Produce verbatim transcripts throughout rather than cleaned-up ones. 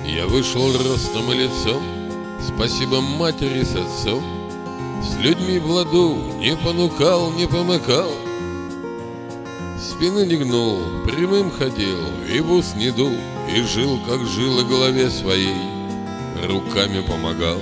Я вышел ростом и лицом, спасибо матери с отцом. С людьми в ладу не понукал, не помыкал. Спины не гнул, прямым ходил, и в ус не дул, и жил, как жил, и голове своей руками помогал.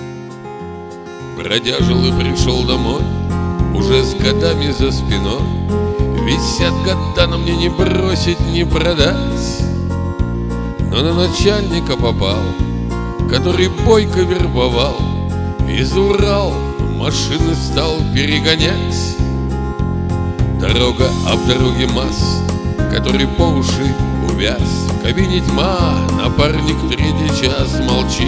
Бродяжил и пришел домой, уже с годами за спиной. Висят года, но мне не бросить, не продать. Но на начальника попал, который бойко вербовал. Из Урал машины стал перегонять. Дорога, а в дороге масс, который по уши увяз. В кабине тьма, напарник третий час молчит.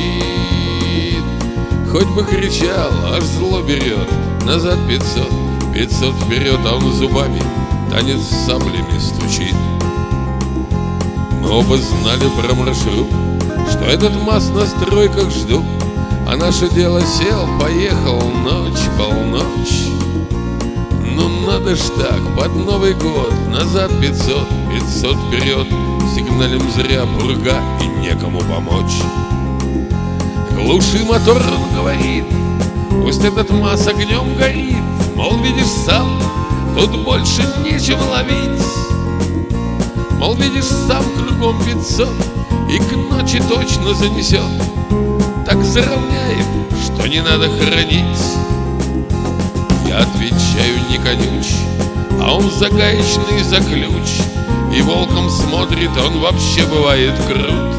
Хоть бы кричал, аж зло берет. Назад пятьсот, пятьсот вперед, а он зубами танец с саблями стучит. Мы оба знали про маршрут, что этот МАЗ на стройках ждут. А наше дело сел, поехал, ночь, полночь. Ну надо ж так, под Новый год, назад пятьсот, пятьсот вперед. Сигналим зря, пурга, и некому помочь. Глуши мотор, он говорит, пусть этот МАЗ огнем горит. Мол, видишь сам, тут больше нечем ловить. Мол, видишь сам, кругом пятьсот, и к ночи точно занесет. Так заровняет, что не надо хранить. Я отвечаю, не конюч, а он за гаечный, за ключ. И волком смотрит, он вообще бывает крут.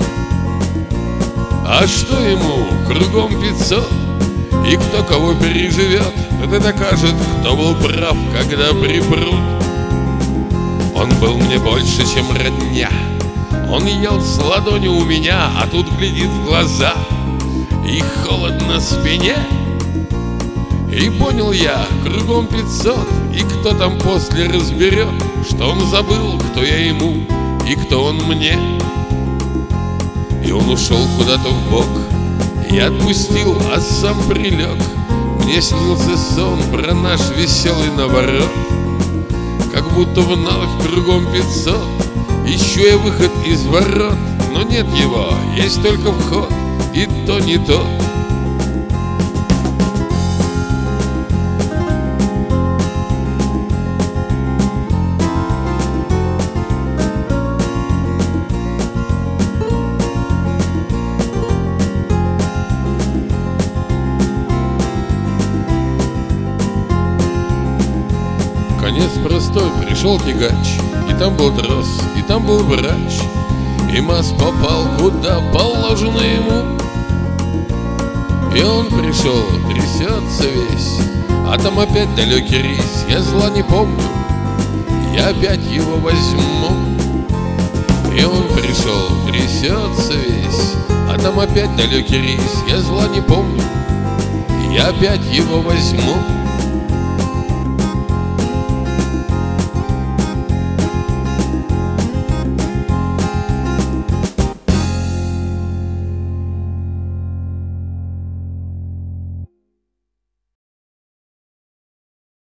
А что ему, кругом пятьсот, и кто кого переживет, тот и докажет, кто был прав, когда припрут. Он был мне больше, чем родня. Он ел с ладони у меня, а тут глядит в глаза, и холод на спине. И понял я, кругом пятьсот, и кто там после разберет, что он забыл, кто я ему и кто он мне. И он ушел куда-то вбок, я отпустил, а сам прилег. Мне снился сон про наш веселый наворот, как будто вновь кругом пятьсот. Ищу я выход из ворот, но нет его, есть только вход, и то не тот. Конец простой, пришел тягач, и там был трос, и там был врач. И МАЗ попал куда положено ему. И он пришел, трясется весь, а там опять далекий рейс. Я зла не помню, я опять его возьму. И он пришел, трясется весь, а там опять далекий рейс. Я зла не помню, я опять его возьму.